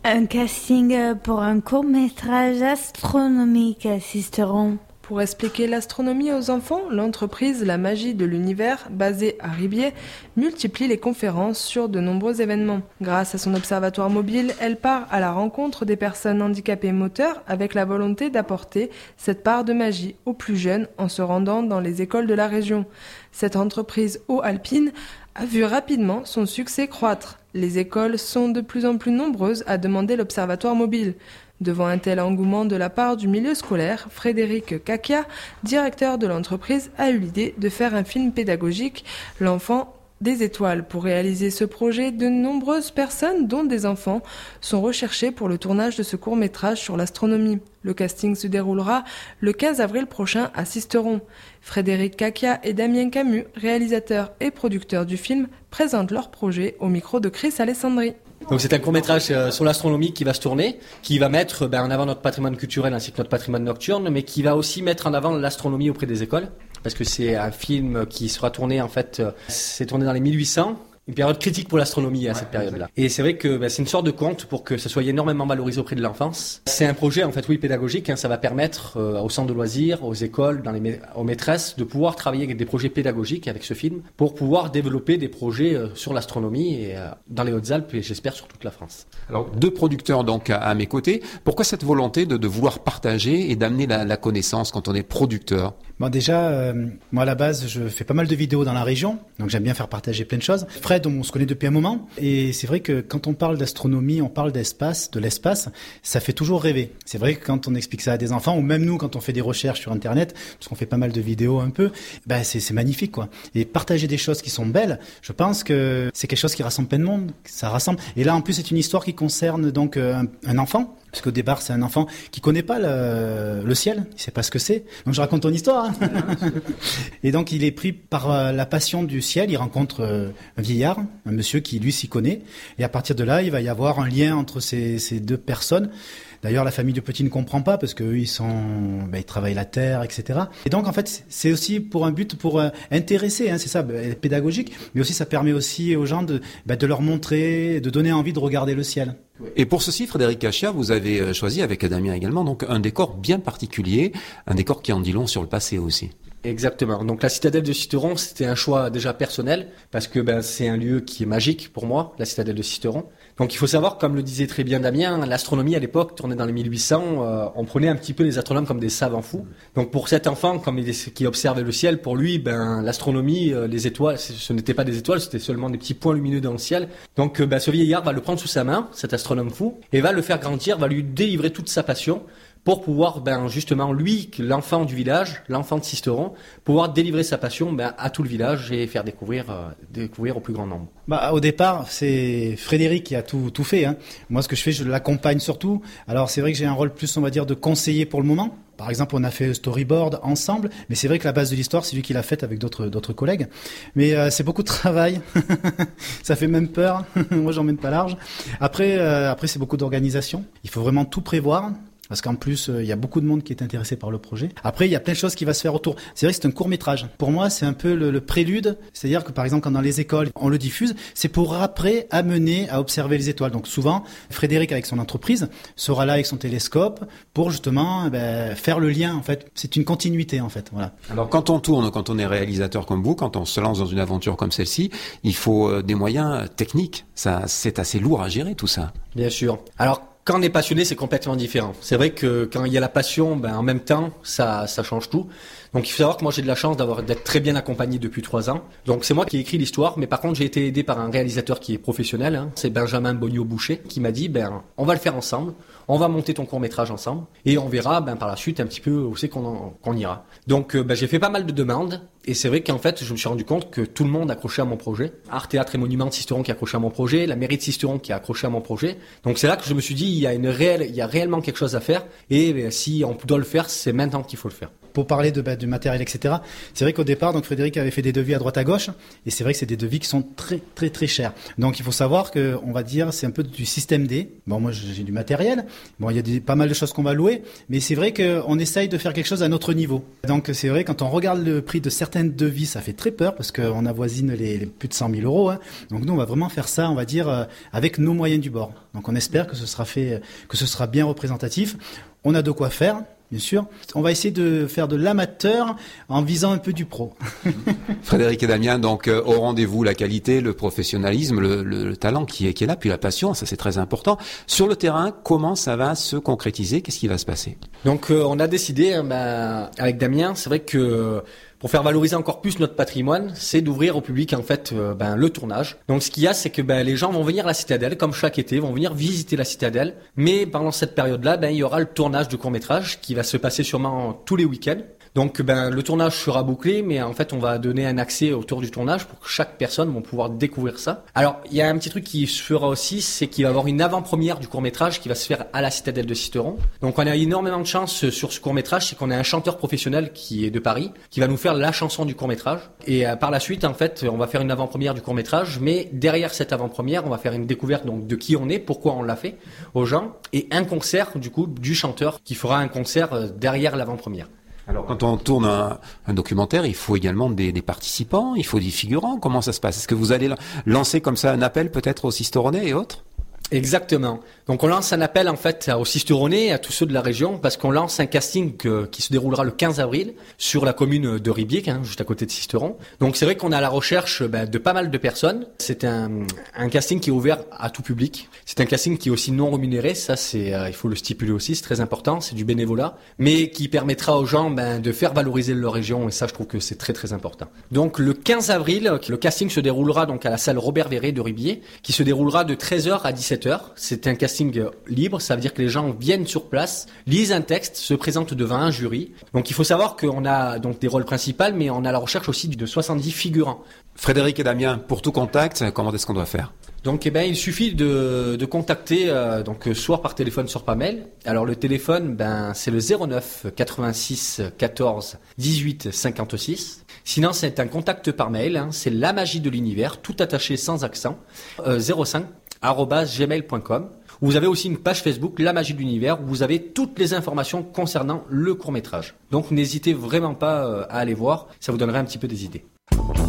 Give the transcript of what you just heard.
Un casting pour un court-métrage astronomique à Sisteron. Pour expliquer l'astronomie aux enfants, l'entreprise La Magie de l'Univers, basée à Ribier, multiplie les conférences sur de nombreux événements. Grâce à son observatoire mobile, elle part à la rencontre des personnes handicapées moteurs avec la volonté d'apporter cette part de magie aux plus jeunes en se rendant dans les écoles de la région. Cette entreprise haut-alpine a vu rapidement son succès croître. Les écoles sont de plus en plus nombreuses à demander l'observatoire mobile. Devant un tel engouement de la part du milieu scolaire, Frédéric Caquia, directeur de l'entreprise, a eu l'idée de faire un film pédagogique, L'enfant des étoiles. Pour réaliser ce projet, de nombreuses personnes, dont des enfants, sont recherchées pour le tournage de ce court-métrage sur l'astronomie. Le casting se déroulera le 15 avril prochain à Sisteron. Frédéric Caquia et Damien Camus, réalisateurs et producteurs du film, présentent leur projet au micro de Chris Alessandri. Donc c'est un court-métrage sur l'astronomie qui va se tourner, qui va mettre en avant notre patrimoine culturel ainsi que notre patrimoine nocturne, mais qui va aussi mettre en avant l'astronomie auprès des écoles, parce que c'est un film qui sera tourné c'est tourné dans les 1800. Une période critique pour l'astronomie à cette période-là. Et c'est vrai que c'est une sorte de conte pour que ça soit énormément valorisé auprès de l'enfance. C'est un projet pédagogique. Ça va permettre aux centres de loisirs, aux écoles, aux maîtresses de pouvoir travailler avec des projets pédagogiques avec ce film pour pouvoir développer des projets sur l'astronomie et dans les Hautes-Alpes et j'espère sur toute la France. Alors 2 producteurs donc à mes côtés. Pourquoi cette volonté de vouloir partager et d'amener la connaissance quand on est producteur ? Bon, déjà, moi à la base, je fais pas mal de vidéos dans la région, donc j'aime bien faire partager plein de choses. Fred, on se connaît depuis un moment, et c'est vrai que quand on parle d'astronomie, on parle d'espace, de l'espace, ça fait toujours rêver. C'est vrai que quand on explique ça à des enfants, ou même nous, quand on fait des recherches sur Internet, parce qu'on fait pas mal de vidéos un peu, c'est magnifique, quoi. Et partager des choses qui sont belles, je pense que c'est quelque chose qui rassemble plein de monde, ça rassemble. Et là, en plus, c'est une histoire qui concerne donc un enfant. Parce qu'au départ, c'est un enfant qui connaît pas le ciel, il sait pas ce que c'est. Donc je raconte ton histoire. Hein. Et donc il est pris par la passion du ciel. Il rencontre un vieillard, un monsieur qui lui s'y connaît. Et à partir de là, il va y avoir un lien entre ces 2 personnes. D'ailleurs, la famille de Petit ne comprend pas parce qu'eux, ils travaillent la terre, etc. Et donc, en fait, c'est aussi pour un but pour intéresser, c'est ça, pédagogique, mais aussi ça permet aussi aux gens de leur montrer, de donner envie de regarder le ciel. Et pour ceci, Frédéric Caquia, vous avez choisi avec Damien également donc un décor bien particulier, un décor qui en dit long sur le passé aussi. Exactement. Donc la citadelle de Sisteron, c'était un choix déjà personnel parce que c'est un lieu qui est magique pour moi, la citadelle de Sisteron. Donc il faut savoir, comme le disait très bien Damien, l'astronomie à l'époque tournait dans les 1800, on prenait un petit peu les astronomes comme des savants fous. Donc pour cet enfant, qui observait le ciel, pour lui, l'astronomie, les étoiles, ce n'était pas des étoiles, c'était seulement des petits points lumineux dans le ciel. Donc ce vieillard va le prendre sous sa main, cet astronome fou, et va le faire grandir, va lui délivrer toute sa passion pour pouvoir, justement, lui, l'enfant du village, l'enfant de Sisteron, pouvoir délivrer sa passion à tout le village et faire découvrir au plus grand nombre. Au départ, c'est Frédéric qui a tout fait. Hein. Moi, ce que je fais, je l'accompagne surtout. Alors, c'est vrai que j'ai un rôle plus, on va dire, de conseiller pour le moment. Par exemple, on a fait storyboard ensemble, mais c'est vrai que la base de l'histoire, c'est lui qui l'a faite avec d'autres collègues. Mais c'est beaucoup de travail. Ça fait même peur. Moi, j'emmène pas large. Après, c'est beaucoup d'organisation. Il faut vraiment tout prévoir. Parce qu'en plus, il y a beaucoup de monde qui est intéressé par le projet. Après, il y a plein de choses qui vont se faire autour. C'est vrai que c'est un court-métrage. Pour moi, c'est un peu le prélude. C'est-à-dire que, par exemple, quand dans les écoles, on le diffuse, c'est pour après amener à observer les étoiles. Donc souvent, Frédéric, avec son entreprise, sera là avec son télescope pour justement faire le lien, en fait. C'est une continuité, en fait. Voilà. Alors, quand on est réalisateur comme vous, quand on se lance dans une aventure comme celle-ci, il faut des moyens techniques. Ça, c'est assez lourd à gérer, tout ça. Bien sûr. Alors, quand on est passionné, c'est complètement différent. C'est vrai que quand il y a la passion, en même temps, ça change tout. Donc il faut savoir que moi j'ai de la chance d'être très bien accompagné depuis 3 ans. Donc c'est moi qui ai écrit l'histoire, mais par contre j'ai été aidé par un réalisateur qui est professionnel, hein. C'est Benjamin Bogno-Boucher qui m'a dit on va le faire ensemble, on va monter ton court-métrage ensemble et on verra par la suite un petit peu où c'est qu'on ira. Donc j'ai fait pas mal de demandes et c'est vrai qu'en fait je me suis rendu compte que tout le monde accrochait à mon projet. Art, Théâtre et Monuments de Sisteron qui accrochait à mon projet, la mairie de Sisteron qui a accroché à mon projet. Donc c'est là que je me suis dit il y a réellement quelque chose à faire et si on doit le faire, c'est maintenant qu'il faut le faire. pour parler du matériel, etc. C'est vrai qu'au départ, donc Frédéric avait fait des devis à droite à gauche, et c'est vrai que c'est des devis qui sont très très très chers. Donc il faut savoir que, on va dire, c'est un peu du système D. Bon, moi j'ai du matériel. Bon, il y a pas mal de choses qu'on va louer, mais c'est vrai qu'on essaye de faire quelque chose à notre niveau. Donc c'est vrai, quand on regarde le prix de certaines devis, ça fait très peur parce qu'on avoisine les plus de 100 000 euros. Hein. Donc nous, on va vraiment faire ça, on va dire, avec nos moyens du bord. Donc on espère que ce sera bien représentatif. On a de quoi faire. Bien sûr. On va essayer de faire de l'amateur en visant un peu du pro. Frédéric et Damien, donc au rendez-vous, la qualité, le professionnalisme, le talent qui est là, puis la passion, ça c'est très important. Sur le terrain, comment ça va se concrétiser? Qu'est-ce qui va se passer? Donc on a décidé, avec Damien, c'est vrai que pour faire valoriser encore plus notre patrimoine, c'est d'ouvrir au public en fait le tournage. Donc ce qu'il y a, c'est que les gens vont venir à la Citadelle, comme chaque été, vont venir visiter la Citadelle. Mais pendant cette période-là, il y aura le tournage de court-métrage qui va se passer sûrement tous les week-ends. Donc le tournage sera bouclé, mais en fait on va donner un accès autour du tournage pour que chaque personne va pouvoir découvrir ça. Alors il y a un petit truc qui se fera aussi, c'est qu'il va y avoir une avant-première du court-métrage qui va se faire à la Citadelle de Sisteron. Donc on a énormément de chance sur ce court-métrage, c'est qu'on a un chanteur professionnel qui est de Paris, qui va nous faire la chanson du court-métrage. Et par la suite en fait on va faire une avant-première du court-métrage, mais derrière cette avant-première on va faire une découverte donc de qui on est, pourquoi on l'a fait aux gens, et un concert du coup du chanteur qui fera un concert derrière l'avant-première. Alors, quand on tourne un documentaire, il faut également des participants, il faut des figurants. Comment ça se passe? Est-ce que vous allez lancer comme ça un appel peut-être aux Sisteronais et autres? Exactement. Donc on lance un appel en fait aux Sisteronais et à tous ceux de la région parce qu'on lance un casting qui se déroulera le 15 avril sur la commune de Ribier, juste à côté de Sisteron. Donc c'est vrai qu'on est à la recherche de pas mal de personnes. C'est un casting qui est ouvert à tout public. C'est un casting qui est aussi non rémunéré. Ça c'est il faut le stipuler aussi, c'est très important. C'est du bénévolat, mais qui permettra aux gens de faire valoriser leur région et ça je trouve que c'est très très important. Donc le 15 avril, le casting se déroulera donc à la salle Robert Véret de Ribier, qui se déroulera de 13h à 17h. C'est un casting libre, ça veut dire que les gens viennent sur place, lisent un texte, se présentent devant un jury. Donc il faut savoir qu'on a donc des rôles principaux, mais on a la recherche aussi de 70 figurants. Frédéric et Damien, pour tout contact, comment est-ce qu'on doit faire? Donc il suffit de contacter soit par téléphone, soit par mail. Alors le téléphone c'est le 09 86 14 18 56. Sinon c'est un contact par mail, c'est la magie de l'univers, tout attaché sans accent, 05@gmail.com. Vous avez aussi une page Facebook, La Magie de l'Univers, où vous avez toutes les informations concernant le court-métrage. Donc n'hésitez vraiment pas à aller voir, ça vous donnera un petit peu des idées.